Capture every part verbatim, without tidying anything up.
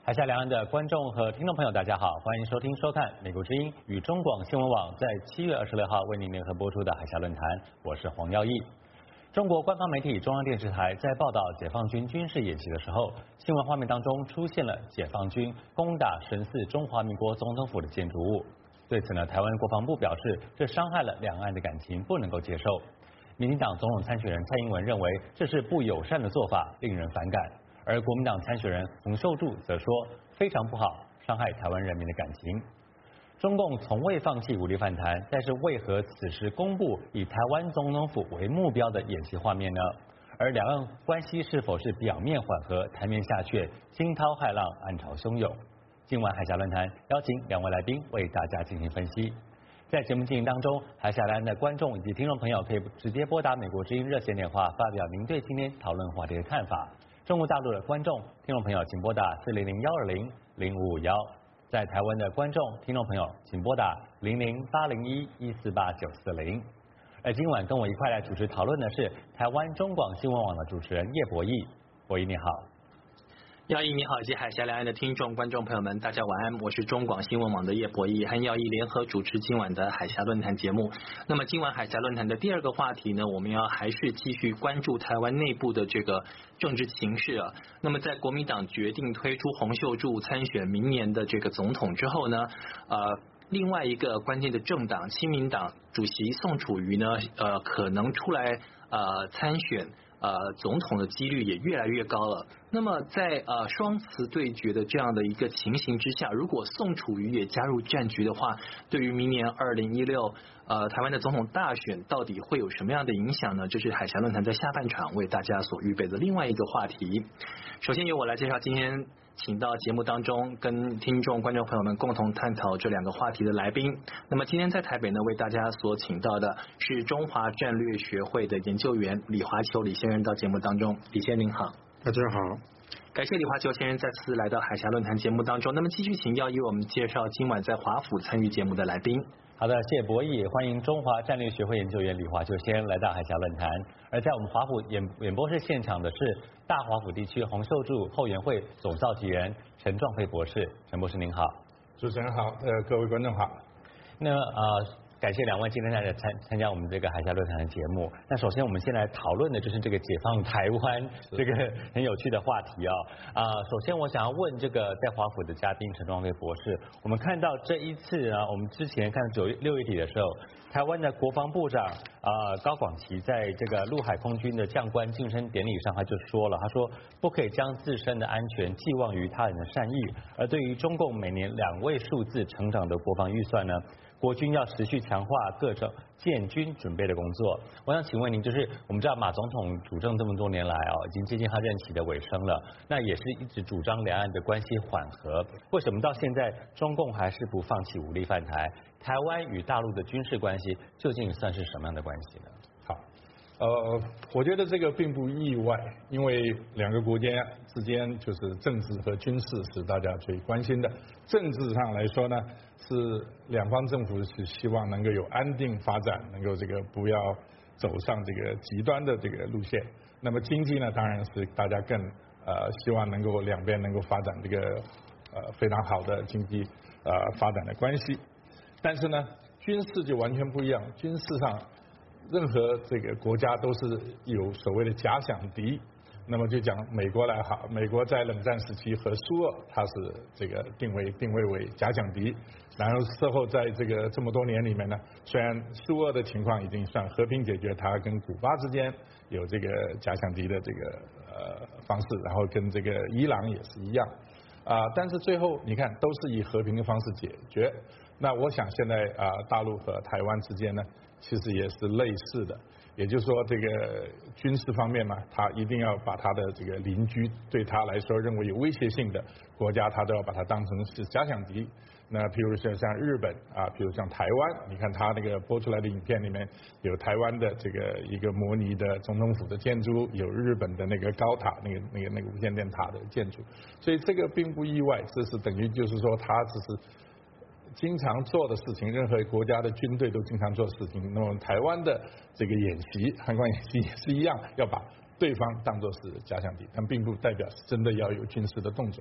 海峡两岸的观众和听众朋友，大家好，欢迎收听收看美国之音与中广新闻网在七月二十六号为您联合播出的海峡论坛，我是黄耀义。中国官方媒体中央电视台在报道解放军军事演习的时候，新闻画面当中出现了解放军攻打神似中华民国总统府的建筑物。对此呢，台湾国防部表示，这伤害了两岸的感情，不能够接受。民进党总统参选人蔡英文认为这是不友善的做法，令人反感。而国民党参选人洪秀柱则说非常不好，伤害台湾人民的感情。中共从未放弃武力犯台，但是为何此时公布以台湾总统府为目标的演习画面呢？而两岸关系是否是表面缓和，台面下却惊涛骇浪，暗潮汹涌？今晚海峡论坛邀请两位来宾为大家进行分析。在节目进行当中，海峡两岸的观众以及听众朋友可以直接拨打美国之音热线电话，发表您对今天讨论话题的看法。中国大陆的观众、听众朋友，请拨打四零零幺二零零五五幺；在台湾的观众、听众朋友，请拨打零零八零一一四八九四零。而今晚跟我一块来主持讨论的是台湾中广新闻网的主持人叶博弈。博弈你好。 耀义你好，以及海峡两岸的听众、观众朋友们，大家晚安。我是中广新闻网的叶博弈，和耀义联合主持今晚的海峡论坛节目。那么今晚海峡论坛的第二个话题呢，我们要还是继续关注台湾内部的这个政治情势啊。那么在国民党决定推出洪秀柱参选明年的这个总统之后呢，呃。另外一个关键的政党亲民党主席宋楚瑜呢，呃，可能出来呃参选呃总统的几率也越来越高了。那么在呃双雌对决的这样的一个情形之下，如果宋楚瑜也加入战局的话，对于明年二零一六呃台湾的总统大选到底会有什么样的影响呢？这是海峡论坛在下半场为大家所预备的另外一个话题。首先由我来介绍今天请到节目当中跟听众观众朋友们共同探讨这两个话题的来宾。那么今天在台北呢，为大家所请到的是中华战略学会的研究员李华球李先生到节目当中。李先生您好。 大家好， 感谢李华球先生再次来到海峡论坛节目当中。那么继续请耀义为我们介绍今晚在华府参与节目的来宾。 好的，谢谢博弈，欢迎中华战略学会研究员李华球先生来到海峡论坛。而在我们华府演演播室现场的是大华府地区洪秀柱后援会总召集人陈壮飞博士，陈博士您好。 主持人好，呃，各位观众好。 那呃。感谢两位今天来参参加我们这个海峡论坛的节目。那首先我们先来讨论的就是这个解放台湾这个很有趣的话题啊、哦。啊、呃，首先我想要问这个在华府的嘉宾陈壮飞博士，我们看到这一次啊，我们之前看九月六月底的时候，台湾的国防部长啊、呃、高广齐在这个陆海空军的将官晋升典礼上，他就说了，他说不可以将自身的安全寄望于他人的善意，而对于中共每年两位数字成长的国防预算呢，国军要持续强化各种建军准备的工作。我想请问您，就是我们知道马总统主政这么多年来哦，已经接近他任期的尾声了，那也是一直主张两岸的关系缓和，为什么到现在中共还是不放弃武力犯台？台湾与大陆的军事关系究竟算是什么样的关系呢？ 好，呃，我觉得这个并不意外，因为两个国家之间就是政治和军事是大家最关心的。政治上来说呢，是两方政府是希望能够有安定发展，能够这个不要走上这个极端的这个路线。那么经济呢，当然是大家更呃希望能够两边能够发展这个呃非常好的经济呃发展的关系。但是呢，军事就完全不一样，军事上任何这个国家都是有所谓的假想敌。那么就讲美国来好，美国在冷战时期和苏俄它是这个定位定位为假想敌，然后事后在这个这么多年里面呢，虽然苏俄的情况已经算和平解决，它跟古巴之间有这个假想敌的这个呃方式，然后跟这个伊朗也是一样啊、呃，但是最后你看都是以和平的方式解决。那我想现在啊、呃，大陆和台湾之间呢，其实也是类似的。也就是说，这个军事方面嘛，他一定要把他的这个邻居对他来说认为有威胁性的国家，他都要把它当成是假想敌。那譬如说像日本啊，譬如像台湾，你看他那个播出来的影片里面有台湾的这个一个模拟的总统府的建筑，有日本的那个高塔，那个那个那个无线电塔的建筑，所以这个并不意外，这是等于就是说他只是经常做的事情，任何国家的军队都经常做的事情。那么台湾的这个演习，汉光演习也是一样，要把对方当作是假想敌，但并不代表是真的要有军事的动作。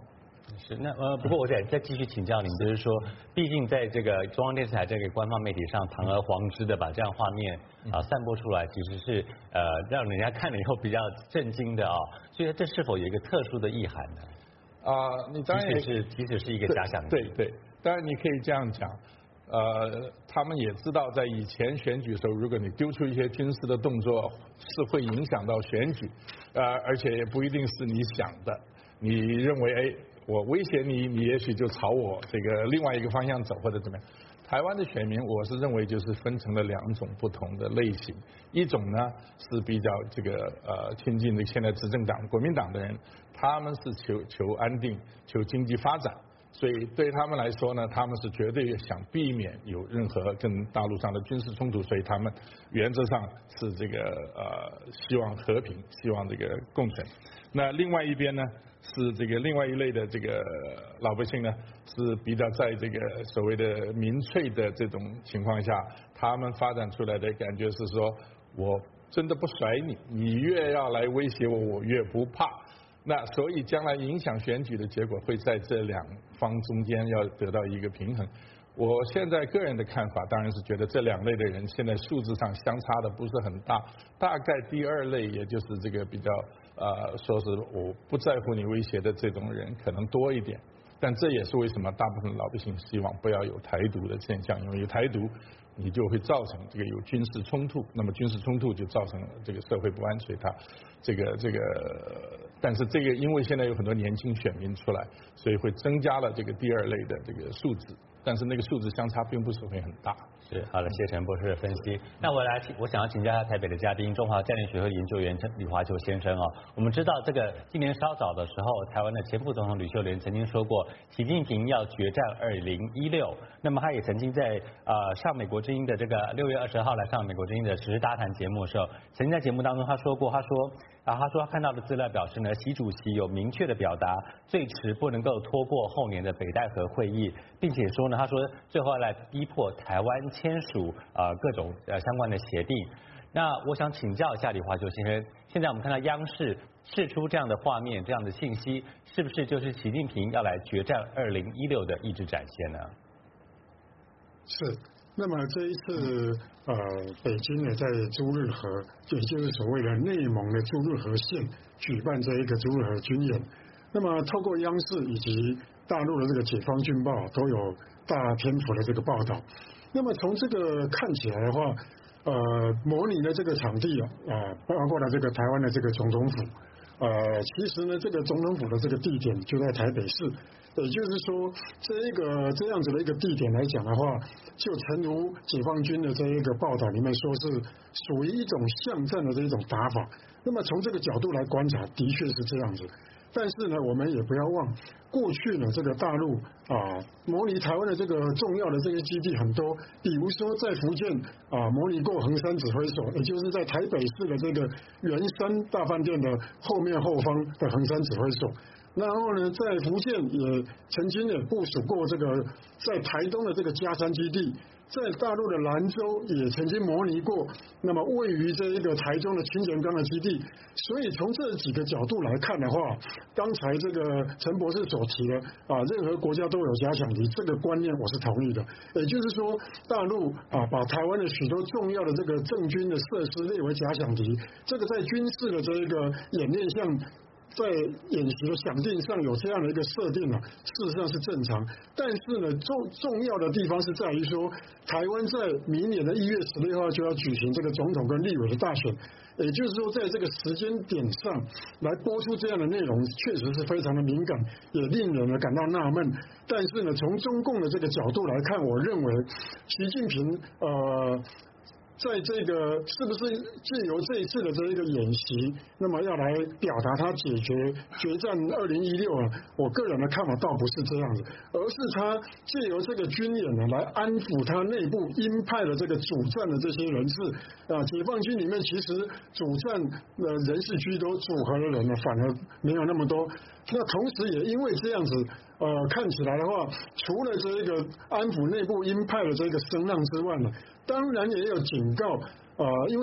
是那呃，不过我再再继续请教您，就是说，毕竟在这个中央电视台这个官方媒体上堂而皇之的把这样画面啊散播出来，其实是呃让人家看了以后比较震惊的啊、哦，所以这是否有一个特殊的意涵呢？ 啊、呃，你当然也即使是即使是一个假想敌， 对对，当然你可以这样讲。呃，他们也知道，在以前选举的时候，如果你丢出一些军事的动作，是会影响到选举，呃，而且也不一定是你想的。你认为，哎，我威胁你，你也许就朝我这个另外一个方向走，或者怎么样。台湾的选民，我是认为就是分成了两种不同的类型，一种呢是比较这个呃亲近的现在执政党国民党的人，他们是求求安定、求经济发展。所以对他们来说呢，他们是绝对想避免有任何跟大陆上的军事冲突，所以他们原则上是这个呃希望和平，希望这个共存。那另外一边呢，是这个另外一类的这个老百姓呢，是比较在这个所谓的民粹的这种情况下，他们发展出来的感觉是说，我真的不甩你，你越要来威胁我，我越不怕。那所以将来影响选举的结果会在这两方中间要得到一个平衡。我现在个人的看法当然是觉得这两类的人现在数字上相差的不是很大，大概第二类也就是这个比较呃说是我不在乎你威胁的这种人可能多一点，但这也是为什么大部分老百姓希望不要有台独的现象，因为有台独你就会造成这个有军事冲突，那么军事冲突就造成了这个社会不安，所以它这个这个，但是这个因为现在有很多年轻选民出来，所以会增加了这个第二类的这个数字，但是那个数字相差并不是会很大。 是好的，谢谢陈博士的分析。那我来，我想要请教一下台北的嘉宾，中华战略学会研究员李华球先生哦。我们知道这个今年稍早的时候，台湾的前副总统吕秀莲曾经说过，习近平要决战二零一六。那么他也曾经在呃上美国之音的这个六月二十号来上美国之音的时事大谈节目的时候，曾经在节目当中他说过，他说。啊，他说他看到的资料表示呢，习主席有明确的表达，最迟不能够拖过后年的北戴河会议，并且说呢，他说最后要来逼迫台湾签署呃各种呃相关的协定。那我想请教一下李华球先生，现在我们看到央视释出这样的画面、这样的信息，是不是就是习近平要来决战二零一六的意志展现呢？ 是。那么这一次，呃，北京呢在朱日和，也就是所谓的内蒙的朱日和县举办这一个朱日和军演。那么透过央视以及大陆的这个解放军报都有大篇幅的这个报道。那么从这个看起来的话，呃，模拟的这个场地啊，啊，包括了这个台湾的这个总统府，呃，其实呢，这个总统府的这个地点就在台北市。也就是说，这一个这样子的一个地点来讲的话，就诚如解放军的这一个报道里面说是属于一种巷战的这一种打法。那么从这个角度来观察，的确是这样子。但是呢，我们也不要忘，过去呢，这个大陆啊，模拟台湾的这个重要的这些基地很多，比如说在福建啊，模拟过衡山指挥所，也就是在台北市的这个圆山大饭店的后面后方的衡山指挥所。然后呢，在福建也曾经也部署过这个在台东的这个嘉山基地，在大陆的兰州也曾经模拟过，那么位于这一个台中的清泉岗的基地。所以从这几个角度来看的话，刚才这个陈博士所提的啊，任何国家都有假想敌这个观念，我是同意的。也就是说，大陆啊把台湾的许多重要的这个政军的设施列为假想敌，这个在军事的这一个演练上。在演习的想定上有这样的一个设定啊，事实上是正常。但是呢，重重要的地方是在于说，台湾在明年的一月十六号就要举行这个总统跟立委的大选，也就是说，在这个时间点上来播出这样的内容，确实是非常的敏感，也令人呢感到纳闷。但是呢，从中共的这个角度来看，我认为习近平呃。在这个是不是借由这一次的这一个演习，那么要来表达他解决决战二零一六啊？我个人的看法倒不是这样子，而是他借由这个军演呢，来安抚他内部鹰派的这个主战的这些人士啊。解放军里面其实主战的人士居多，组合的人呢反而没有那么多。那同时也因为这样子。呃，看起来的话，除了这一个安抚内部鹰派的这个声浪之外呢，当然也有警告，呃，因为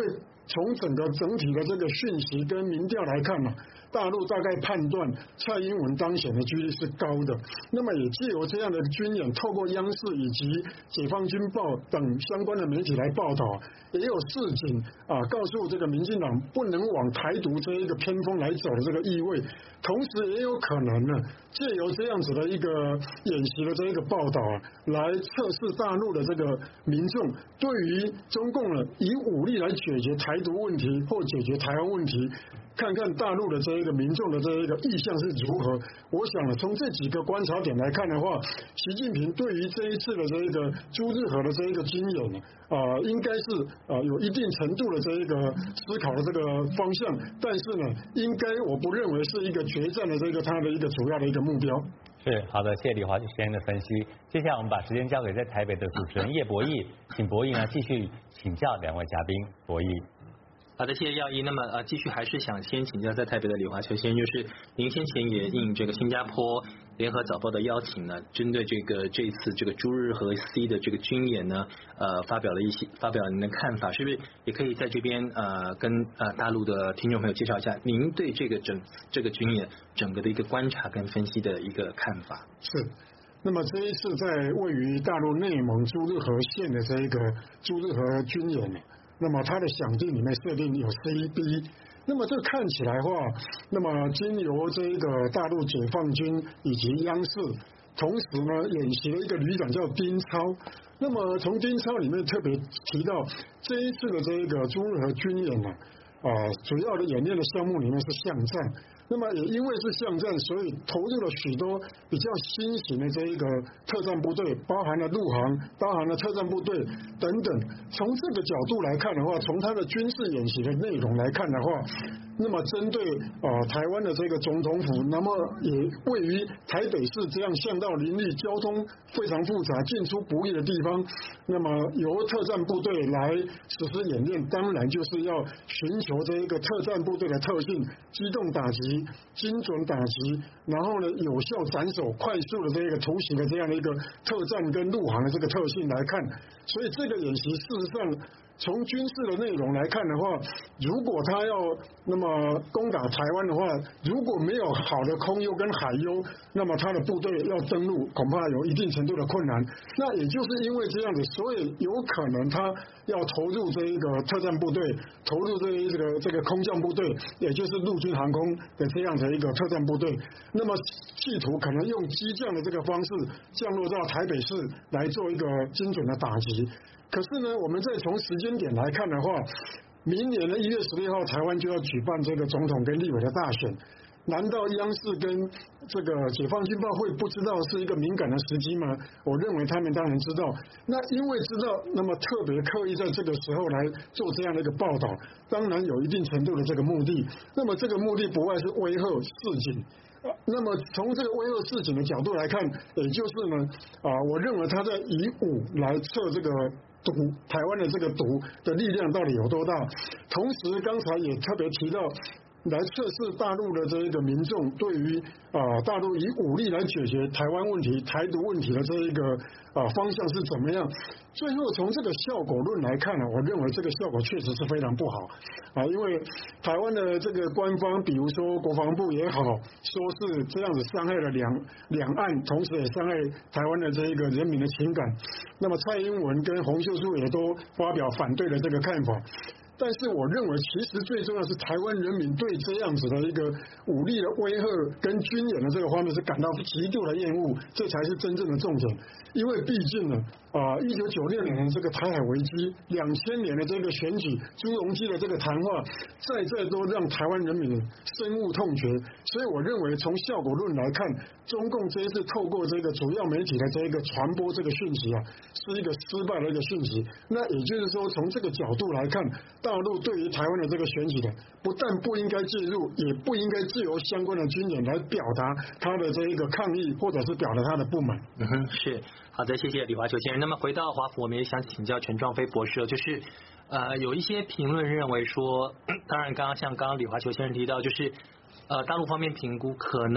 从整个整体的这个讯息跟民调来看呢，大陆大概判断蔡英文当选的几率是高的。那么也借由这样的军演，透过央视以及解放军报等相关的媒体来报道，也有示警啊，告诉这个民进党不能往台独这一个偏锋来走的这个意味。同时也有可能呢，借由这样子的一个演习的这一个报道啊，来测试大陆的这个民众对于中共呢以武力来解决台独问题或解决台湾问题，看看大陆的这一个民众的这一个意向是如何。我想呢，从这几个观察点来看的话，习近平对于这一次的这一个朱日和的这一个军演呢，啊、呃，应该是啊、呃、有一定程度的这一个思考的这个方向，但是呢，应该我不认为是一个决战的这个他的一个主要的一个目标。 是好的，谢谢李华先生的分析。接下来我们把时间交给在台北的主持人叶博弈，请博弈呢继续请教两位嘉宾。博弈。 好的，谢谢耀一。那么呃，继续还是想先请教在台北的李华球先生，就是您先前也应这个新加坡联合早报的邀请呢，针对这个这一次这个朱日和 C 的这个军演呢，呃，发表了一些发表您的看法，是不是也可以在这边呃跟呃大陆的听众朋友介绍一下您对这个整这个军演整个的一个观察跟分析的一个看法？ 是。那么这一次在位于大陆内蒙朱日和县的这一个朱日和军演呢，那么它的响定里面设定有 C B， 那么这看起来的话，那么经由这一个大陆解放军以及央视，同时呢演习了一个旅长叫丁超。那么从丁超里面特别提到这一次的这一个朱日和军演呢，啊、呃，主要的演练的项目里面是巷战。那么也因为是巷战，所以投入了许多比较新型的这一个特战部队，包含了陆航，包含了特战部队等等。从这个角度来看的话，从它的军事演习的内容来看的话，那么针对啊、呃、台湾的这个总统府，那么也位于台北市这样巷道林立、交通非常复杂、进出不易的地方，那么由特战部队来实施演练，当然就是要寻求这一个特战部队的特性：机动打击、精准打击，然后呢有效斩首、快速的这个突袭的这样的一个特战跟陆航的这个特性来看，所以这个演习事实上从军事的内容来看的话，如果他要那么攻打台湾的话，如果没有好的空优跟海优，那么他的部队要登陆恐怕有一定程度的困难。那也就是因为这样子，所以有可能他要投入这一个特战部队，投入这一个这个空降部队，也就是陆军航空的这样的一个特战部队，那么企图可能用机降的这个方式降落到台北市来做一个精准的打击。可是呢，我们再从时间点来看的话，明年的一月十六号，台湾就要举办这个总统跟立委的大选。难道央视跟这个解放军报会不知道是一个敏感的时机吗？我认为他们当然知道。那因为知道，那么特别刻意在这个时候来做这样的一个报道，当然有一定程度的这个目的。那么这个目的不外是威吓示警。那么从这个威吓示警的角度来看，也就是呢，啊，我认为他在以武来测这个毒台湾的这个毒的力量到底有多大。同时，刚才也特别提到，来测试大陆的这一个民众对于啊、呃、大陆以武力来解决台湾问题、台独问题的这一个啊、呃、方向是怎么样？最后从这个效果论来看呢，我认为这个效果确实是非常不好啊，因为台湾的这个官方，比如说国防部也好，说是这样子伤害了两两岸，同时也伤害台湾的这一个人民的情感。那么蔡英文跟洪秀柱也都发表反对的这个看法。但是我认为，其实最重要是台湾人民对这样子的一个武力的威吓跟军演的这个方面是感到极度的厌恶，这才是真正的重点。因为毕竟呢，啊，一九九六年的这个台海危机，两千年的这个选举，朱镕基的这个谈话，再再都让台湾人民深恶痛绝。所以我认为，从效果论来看，中共这一次透过这个主要媒体的这一个传播这个讯息啊，是一个失败的一个讯息。那也就是说，从这个角度来看，大陆对于台湾的这个选举的，不但不应该介入，也不应该借由相关的军演来表达他的这一个抗议，或者是表达他的不满。 嗯哼，是好的，谢谢李华球先生。那么回到华府，我们也想请教陈壮飞博士，就是呃有一些评论认为说，当然刚刚像刚刚李华球先生提到，就是呃大陆方面评估可能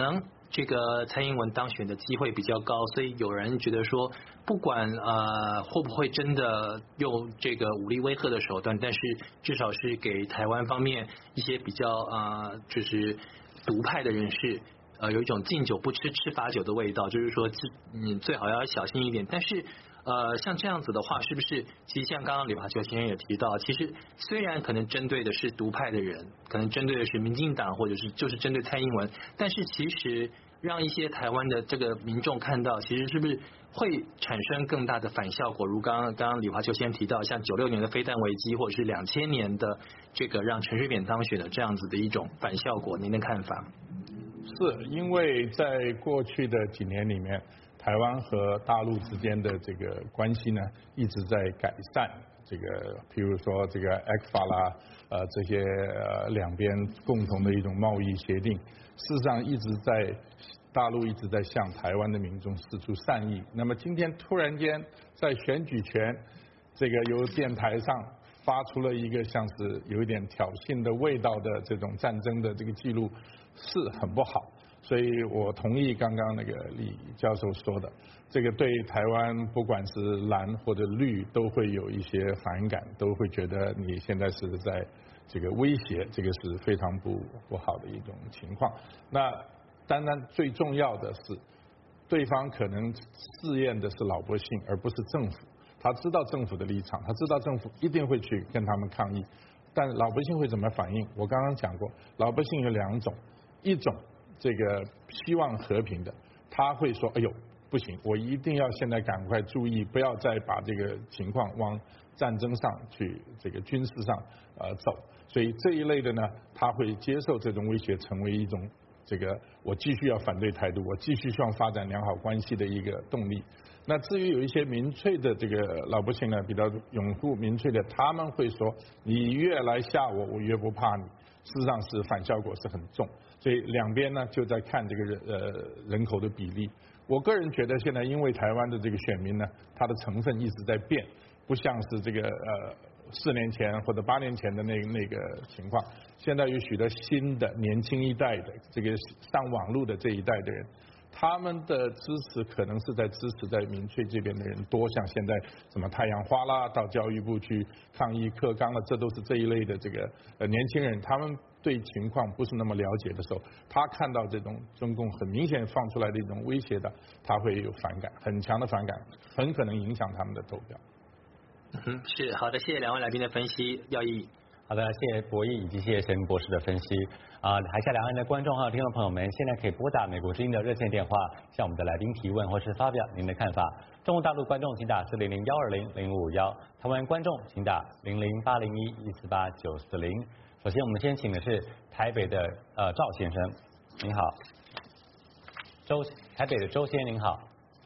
这个蔡英文当选的机会比较高，所以有人觉得说，不管呃会不会真的用这个武力威吓的手段，但是至少是给台湾方面一些比较呃就是独派的人士。呃，有一种敬酒不吃吃罚酒的味道，就是说，嗯，最好要小心一点。但是，呃，像这样子的话，是不是？其实像刚刚李华秋先生也提到，其实虽然可能针对的是独派的人，可能针对的是民进党，或者是就是针对蔡英文，但是其实让一些台湾的这个民众看到，其实是不是会产生更大的反效果？如刚刚刚刚李华秋先生提到，像九六年的飞弹危机，或者是两千年的这个让陈水扁当选的这样子的一种反效果，您的看法？ 是因为在过去的几年里面，台湾和大陆之间的这个关系呢一直在改善。这个譬如说这个 E C F A 啦，呃这些呃两边共同的一种贸易协定，事实上一直在大陆一直在向台湾的民众释出善意。那么今天突然间在选举前，这个由电台上发出了一个像是有一点挑衅的味道的这种战争的这个记录，是很不好。所以我同意刚刚那个李教授说的，这个对台湾不管是蓝或者绿都会有一些反感，都会觉得你现在是在这个威胁，这个是非常不不好的一种情况。那当然最重要的是，对方可能试验的是老百姓，而不是政府。他知道政府的立场，他知道政府一定会去跟他们抗议，但老百姓会怎么反应？我刚刚讲过，老百姓有两种，一种这个希望和平的，他会说：“哎呦，不行，我一定要现在赶快注意，不要再把这个情况往战争上去，这个军事上呃走。”所以这一类的呢，他会接受这种威胁，成为一种这个我继续要反对台独，我继续希望发展良好关系的一个动力。那至于有一些民粹的这个老百姓呢，比较拥护民粹的，他们会说：“你越来吓我，我越不怕你。”事实上是反效果是很重。所以两边呢就在看这个人呃人口的比例。我个人觉得现在因为台湾的这个选民呢，他的成分一直在变，不像是这个呃四年前或者八年前的那那个情况。现在有许多新的年轻一代的这个上网络的这一代的人，他们的支持可能是在支持在民粹这边的人多，像现在什么太阳花啦，到教育部去抗议课纲了，这都是这一类的这个呃年轻人，他们对情况不是那么了解的时候，他看到这种中共很明显放出来的一种威胁的，他会有反感，很强的反感，很可能影响他们的投票。 嗯，是好的，谢谢两位来宾的分析，耀毅。 好的，谢谢博弈以及谢谢沈博士的分析。啊，海峡两岸的观众还有听众朋友们，现在可以拨打美国之音的热线电话，向我们的来宾提问或是发表您的看法。中国大陆观众请打四零零幺二零零五五幺，台湾观众请打零零八零一一四八九四零。首先，我们先请的是台北的呃赵先生，您好。周台北的周先生您好。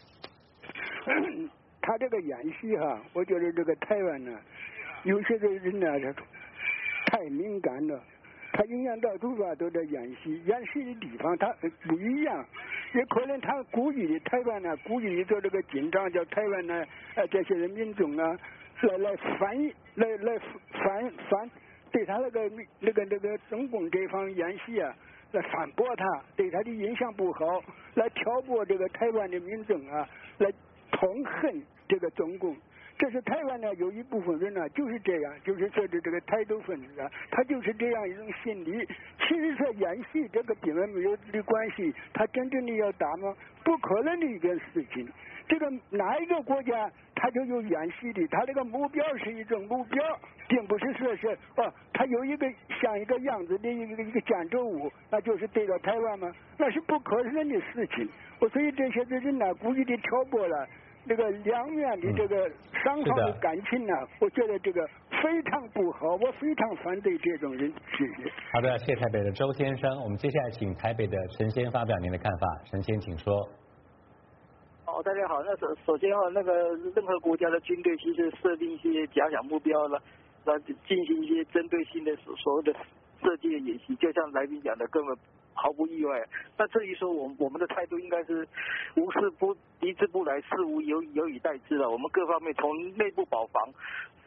他这个演戏哈，我觉得这个台湾呢，有些个人呢太敏感了，他影响到处吧都在演戏，演戏的地方他不一样，也可能他故意的台湾呢，故意做这个紧张，叫台湾呢呃这些人民众啊来来反来来反反对他那个那个那个中共这方演戏啊，来反驳他，对他的印象不好，来挑拨这个台湾的民众啊，来痛恨这个中共。这是台湾呢有一部分人呢就是这样，就是说的这个台独分子啊，他就是这样一种心理。其实说演戏这个根本没有的关系，他真正的要打吗？不可能的一件事情。这个哪一个国家他就有演戏的，他这个目标是一种目标，并不是说是哦，他有一个像一个样子的一个一个建筑物，那就是对着台湾吗？那是不可能的事情。我所以这些人呢故意的挑拨了这个两面的这个双方的感情呢，我觉得这个非常不好，我非常反对这种人。谢谢。 好的，谢谢台北的周先生。我们接下来请台北的陈先发表您的看法。陈先，请说。 哦，大家好。那首首先哦，那个任何国家的军队其实设定一些假想目标了，那进行一些针对性的所所谓的射击的演习，就像来宾讲的，根本毫不意外。那至于说我们我们的态度应该是无事不敌之不来，事无有有以待之了。我们各方面从内部保防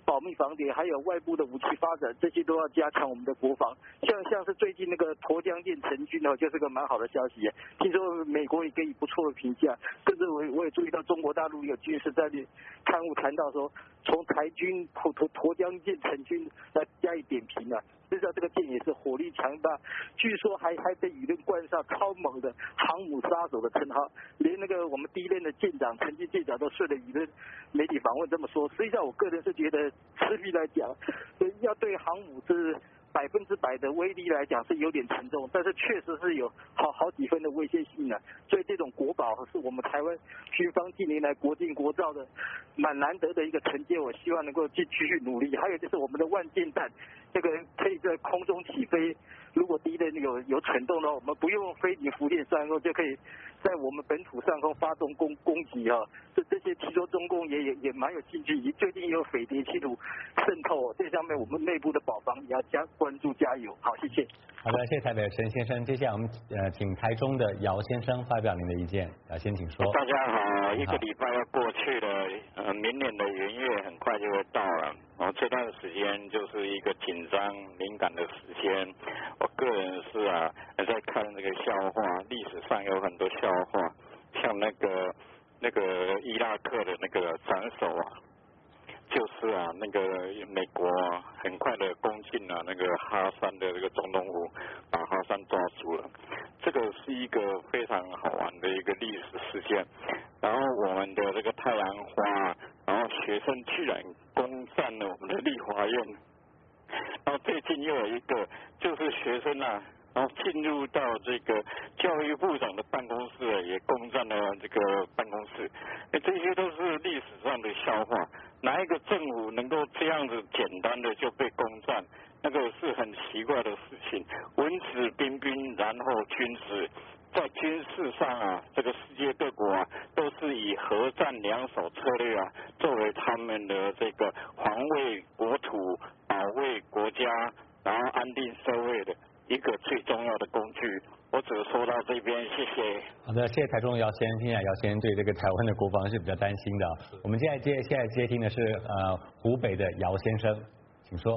保密防谍，还有外部的武器发展，这些都要加强我们的国防。像像是最近那个沱江舰成军哦，就是个蛮好的消息。听说美国也给予不错的评价，甚至我我也注意到中国大陆有军事战略刊物谈到说，从台军沱沱沱江舰成军来加以点评啊。知道这个舰也是火力强大，据说还还被舆论冠上超猛的航母杀手的称号，连那个我们第一任的舰长陈进舰长都顺着舆论媒体访问这么说。实际上，我个人是觉得，持续来讲，要对航母是百分之百的威力来讲是有点沉重，但是确实是有好好几分的威胁性的。所以这种国宝是我们台湾军方近年来国定国造的蛮难得的一个成绩，我希望能够继继续努力。还有就是我们的万箭弹，这个可以在空中起飞，如果敌人有有蠢动的话，我们不用飞行福建上空就可以在我们本土上空发动攻攻击啊。这这些听说中共也也也蛮有兴趣，最近也有匪谍企图渗透，这上面我们内部的保防也要加关注加油。好，谢谢。 好的，谢谢台北陈先生。接下来我们呃请台中的姚先生发表您的意见。姚先请说。 大家好，一个礼拜要过去了，呃，明年的元月很快就会到了。然后这段时间就是一个紧张敏感的时间。我个人是啊，在看那个笑话，历史上有很多笑话，像那个那个伊拉克的那个斩首啊。就是啊，那个美国啊，很快的攻进了那个哈山的这个总统府，把哈山抓住了。这个是一个非常好玩的一个历史事件。然后我们的这个太阳花，然后学生居然攻占了我们的立法院。然后最近又有一个，就是学生啊，然后进入到这个教育部长的办公室，也攻占了这个办公室。这些都是历史上的笑话。哪一个政府能够这样子简单的就被攻占？那个是很奇怪的事情。文质彬彬，然后军事，在军事上啊，这个世界各国啊，都是以核战两手策略啊，作为他们的这个防卫国土、保卫国家，然后安定社会的一个最重要的工具。我只说到这边，谢谢。 好的，谢谢台中姚先生。听起来姚先生对这个台湾的国防是比较担心的。我们接下来接现在接听的是呃湖北的姚先生，请说。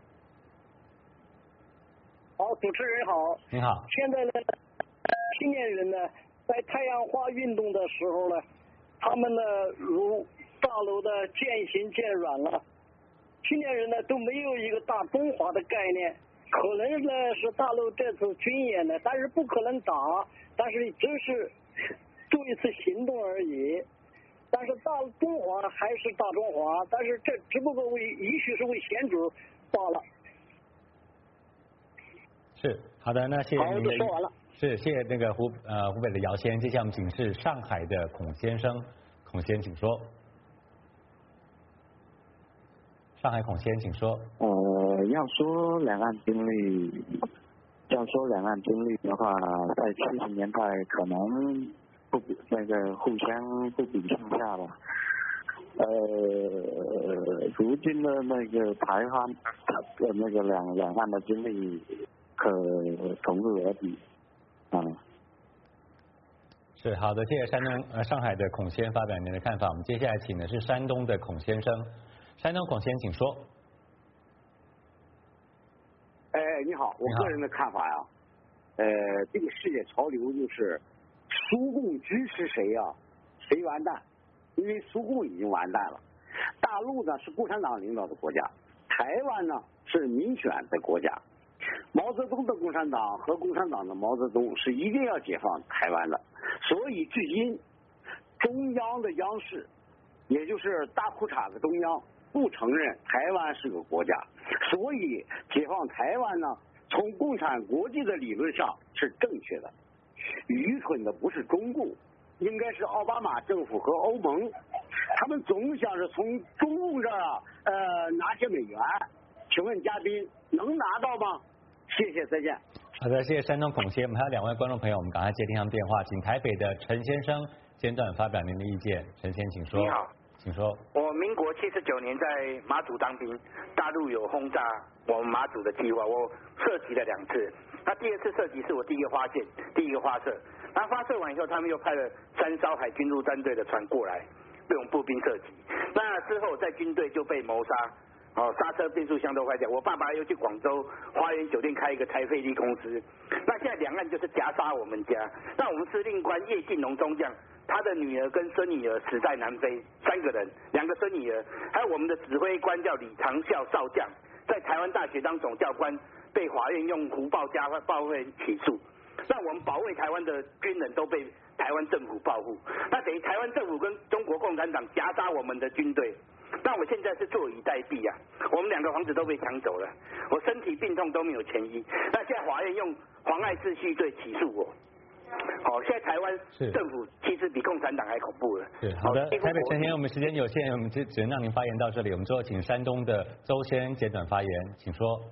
好，主持人好。 你好。 现在呢，青年人呢，在太阳花运动的时候呢，他们呢如大楼的渐行渐软了，青年人呢都没有一个大中华的概念。可能呢是大陆这次军演呢，但是不可能打，但是只是做一次行动而已。但是大中华还是大中华，但是这只不过为也许是为险主罢了。 是好的，那谢谢您的。 好，说完了。 是谢谢那个湖呃湖北的姚先生。接下来我们请示上海的孔先生，孔先请说。上海孔先请说。 呃，要说两岸兵力，要说两岸兵力的话，在七十年代可能不比那个互相不比上下吧。呃，如今的那个台湾的那个两两岸的兵力可同日而比啊。 是好的，谢谢山东呃上海的孔先发表您的看法。我们接下来请的是山东的孔先生。山东孔先，请说。 哎，你好，我个人的看法呀，呃，这个世界潮流就是苏共支持谁呀、啊，谁完蛋，因为苏共已经完蛋了。大陆呢是共产党领导的国家，台湾呢是民选的国家。毛泽东的共产党和共产党的毛泽东是一定要解放台湾的，所以至今中央的央视，也就是大裤衩子中央。不承认台湾是个国家，所以解放台湾呢，从共产国际的理论上是正确的。愚蠢的不是中共，应该是奥巴马政府和欧盟，他们总想着从中共这儿啊，呃，拿些美元。请问嘉宾能拿到吗？谢谢，再见。 好的，谢谢山东孔先。我们还有两位观众朋友，我们赶快接听他们电话，请台北的陈先生简短发表您的意见。陈先，请说。 你好。 请说。 我民国七十九年在马祖当兵，大陆有轰炸我们马祖的计划，我射击了两次。那第二次射击是我第一个发现，第一个发射。那发射完以后，他们又派了三艘海军陆战队的船过来，被我们步兵射击。那之后在军队就被谋杀， 哦，刹车变速箱都坏掉。我爸爸又去广州花园酒店开一个柴费力公司。那现在两岸就是夹杀我们家。那我们司令官叶晋龙中将，他的女儿跟孙女儿死在南非，三个人，两个孙女儿，还有我们的指挥官叫李长孝少将，在台湾大学当总教官，被法院用胡报加报费起诉。那我们保卫台湾的军人都被台湾政府报复，那等于台湾政府跟中国共产党夹杀我们的军队。那我现在是坐以待毙啊！我们两个房子都被抢走了，我身体病痛都没有痊愈。那现在法院用妨碍秩序罪起诉我。好，现在台湾政府其实比共产党还恐怖了。 是好的，台北陈先生，我们时间有限，我们只只能让您发言到这里。我们最后请山东的周先简短发言，请说。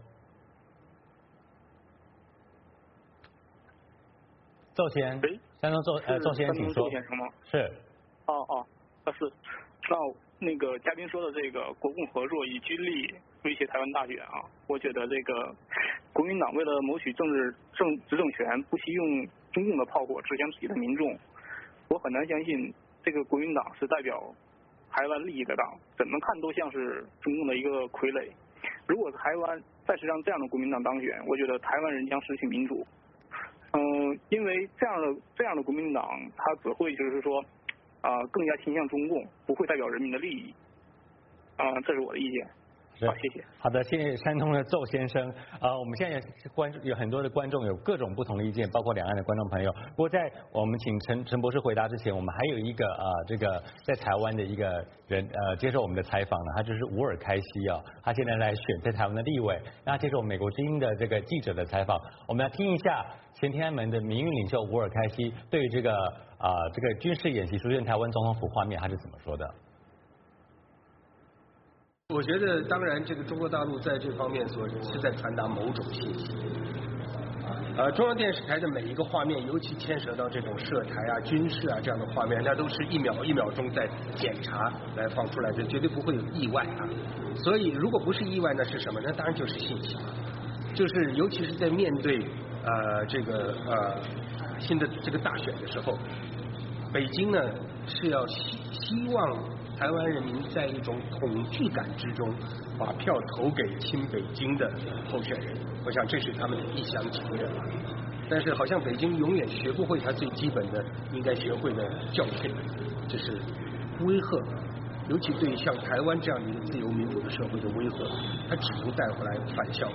周先，山东周呃周先，请说。 先生吗？ 是。 哦哦，是。那那个嘉宾说的这个国共合作以军力威胁台湾大选啊，我觉得这个国民党为了谋取政治政执政权，不惜用中共的炮火指向自己的民众。我很难相信这个国民党是代表台湾利益的党，怎么看都像是中共的一个傀儡。如果台湾再是让这样的国民党当选，我觉得台湾人将失去民主。嗯，因为这样的这样的国民党，他只会就是说。啊、呃，更加倾向中共，不会代表人民的利益。啊、呃，这是我的意见。好，谢谢。 好的，谢谢山东的邹先生。呃，我们现在观有很多的观众有各种不同的意见，包括两岸的观众朋友。不过在我们请陈陈博士回答之前，我们还有一个啊、呃，这个在台湾的一个人呃接受我们的采访呢，他就是伍尔开西啊，他现在来选在台湾的立委，那他接受我们美国之音的这个记者的采访，我们来听一下前天安门的民运领袖伍尔开西对于这个啊、呃、这个军事演习出现台湾总统府画面他是怎么说的。 我觉得，当然，这个中国大陆在这方面所是在传达某种信息。呃，中央电视台的每一个画面，尤其牵涉到这种涉台啊、军事啊这样的画面，那都是一秒一秒钟在检查来放出来的，绝对不会有意外啊。所以，如果不是意外，那是什么？那当然就是信息，就是尤其是在面对呃这个呃新的这个大选的时候，北京呢是要希希望。台湾人民在一种恐惧感之中，把票投给亲北京的候选人，我想这是他们的一厢情愿。但是好像北京永远学不会他最基本的应该学会的教训，就是威吓，尤其对像台湾这样一个自由民主的社会的威吓，它只能带回来反效果。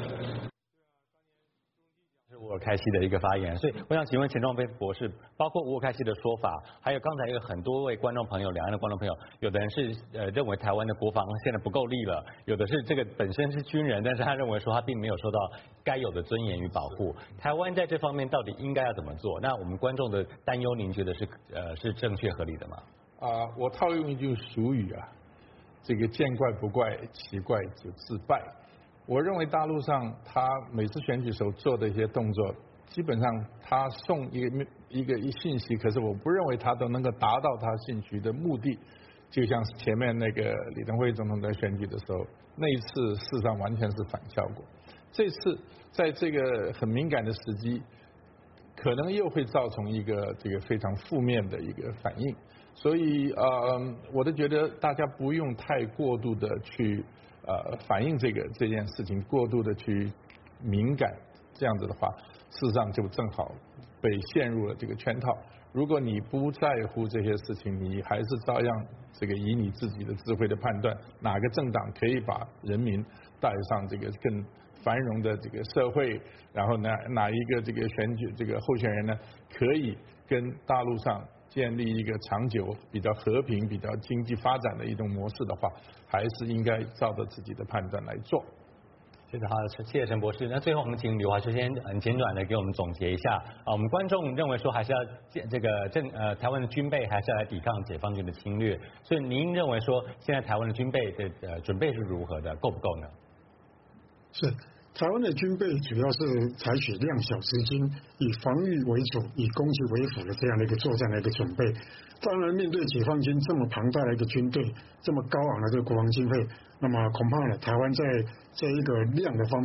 伍尔开西的一个发言，所以我想请问钱壮飞博士，包括伍尔开西的说法，还有刚才有很多位观众朋友，两岸的观众朋友，有的人是呃认为台湾的国防现在不够力了，有的是这个本身是军人，但是他认为说他并没有受到该有的尊严与保护。台湾在这方面到底应该要怎么做？那我们观众的担忧，您觉得是呃是正确合理的吗？ 啊、呃，我套用一句俗语啊，这个见怪不怪，奇怪就自败。我认为大陆上他每次选举时候做的一些动作，基本上他送一个一个一信息，可是我不认为他都能够达到他信息的目的。就像前面那个李登辉总统在选举的时候，那一次事实上完全是反效果。这次在这个很敏感的时机，可能又会造成一个这个非常负面的一个反应。所以呃，我都觉得大家不用太过度的去。呃，反映这个这件事情过度的去敏感，这样子的话，事实上就正好被陷入了这个圈套。如果你不在乎这些事情，你还是照样这个以你自己的智慧的判断，哪个政党可以把人民带上这个更繁荣的这个社会，然后哪哪一个这个选举这个候选人呢，可以跟大陆上建立一个长久、比较和平、比较经济发展的一种模式的话，还是应该照着自己的判断来做。 谢谢好，谢谢陈博士。那最后我们请吕华秋先很简短的给我们总结一下啊，我们观众认为说还是要这个政呃台湾的军备还是要来抵抗解放军的侵略，所以您认为说现在台湾的军备的呃准备是如何的，够不够呢？ 是。台湾的军备主要是采取量小质精，以防御为主，以攻击为辅的这样的一个作战的一个准备。当然，面对解放军这么庞大的一个军队，这么高昂的这个国防经费，那么恐怕呢，台湾在这一个量的方面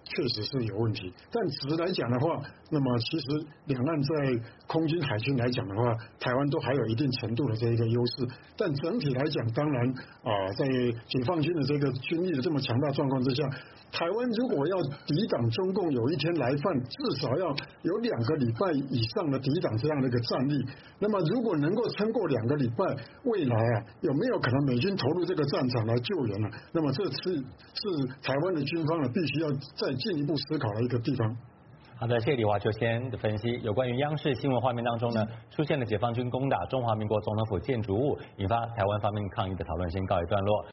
确实是有问题。但值来讲的话，那么其实两岸在空军、海军来讲的话，台湾都还有一定程度的这一个优势。但整体来讲，当然啊、呃，在解放军的这个军力的这么强大状况之下，台湾如果要抵挡中共有一天来犯，至少要有两个礼拜以上的抵挡这样的一个战力。那么如果能够撑过两个礼拜，未来啊有没有可能美军投入这个战场来救援呢、啊？那么这是是台湾的军方呢必须要再进一步思考的一个地方。 好的，谢谢李华秋先的分析。有关于央视新闻画面当中呢，出现了解放军攻打中华民国总统府建筑物，引发台湾方面抗议的讨论，先告一段落。